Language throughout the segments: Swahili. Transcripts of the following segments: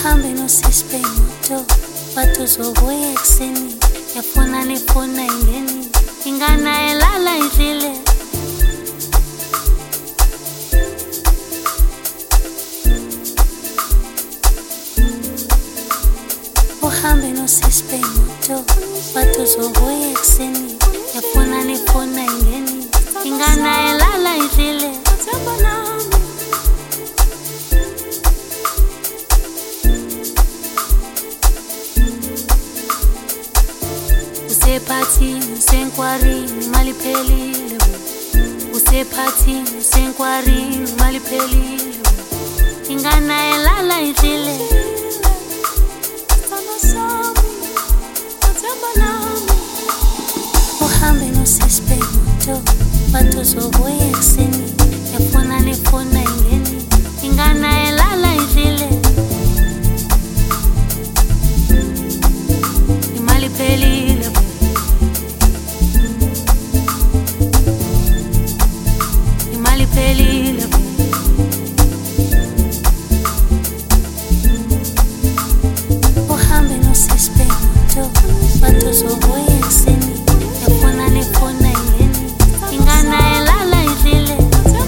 Uhambe nosispe moto watu zobuye ekseni yafuna nifuna ingeni ingana elala idlile Uhambe nosispe moto watu zobuye ekseni yafuna nifuna ingeni ingana elala idlile Usepati usenkwari malipelile Usepati usenkwari malipelile ingana elala idlile Uhambe nosispe moto watu zobuye ekseni yafuna nifuna ingeni ingana elala idlile Imalipelile Imalipelile Uhambe nosispe moto watu zobuye ekseni yafuna nifuna ingeni ingana elala idlile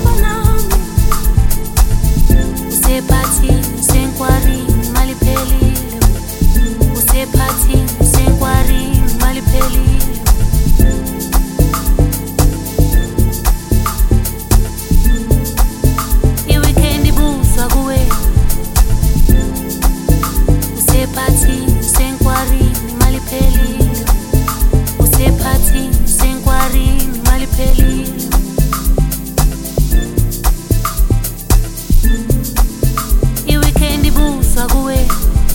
Usepati usenkwari malipelile Usepati usenkwari malipelile Iweekend buswa kuwe Usepati usenkwari malipelile Usepati usenkwari malipelile Iweekend buswa kuwe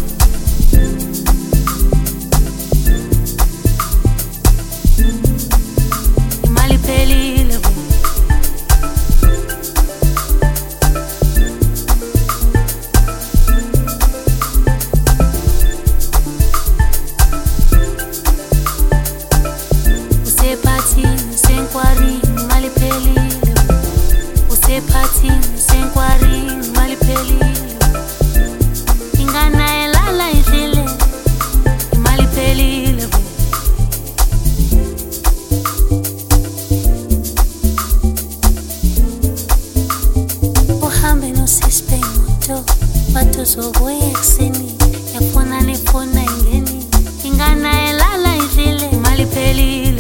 Imalipelile Usepati usenkwari malipelile Usepati usenkwari malipelile ingana elala idlile Imalipelile Uhambe nosispe moto watu zobuye ekseni yafuna nifuna ingeni ingana elala idlile Imalipelile